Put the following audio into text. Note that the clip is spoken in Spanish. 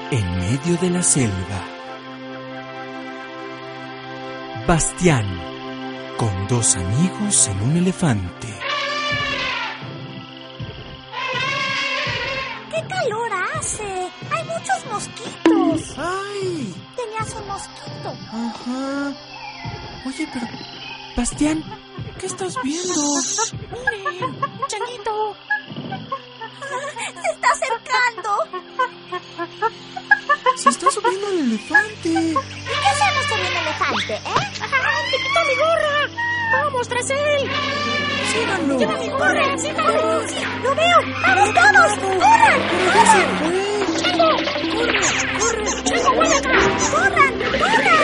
En medio de la selva, Bastián, con dos amigos en un elefante. ¡Qué calor hace! ¡Hay muchos mosquitos! ¡Ay! Tenías un mosquito. Ajá. Oye, pero... Bastián, ¿qué estás viendo? ¡Miren! ¡Changuito! ¡Se está acercando! ¡Se está subiendo al elefante! ¿Y qué hacemos con el elefante, ¡te quitó mi gorra! ¡Vamos tras él! ¡Síganlo! ¡Lleva mi gorra! ¡Síganlo! ¡Sí, lo veo! ¡Vamos todos! ¡Corran! ¡Corran! ¡Chango! ¡Corre! ¡Corre! ¡Chango, vuelve acá! ¡Corran! ¡Corran!